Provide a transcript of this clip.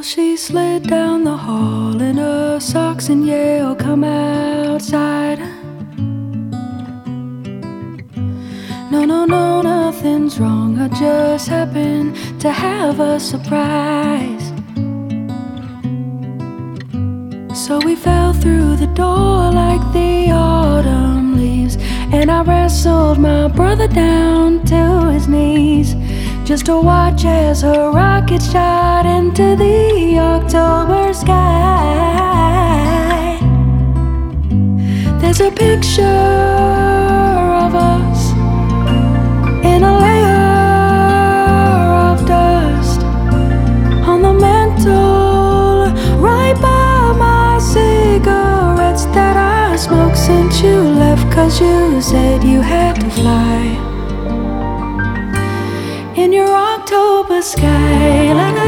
She slid down the hall in her socks and Yale come outside. No, no, no, nothing's wrong. I just happened to have a surprise. So we fell through the door like the autumn leaves, and I wrestled my brother down to his knees, just to watch as her rocket shot into the October sky. There's a picture of us in a layer of dust on the mantle, right by my cigarettes that I smoked since you left, 'cause you said you had to fly in your October sky.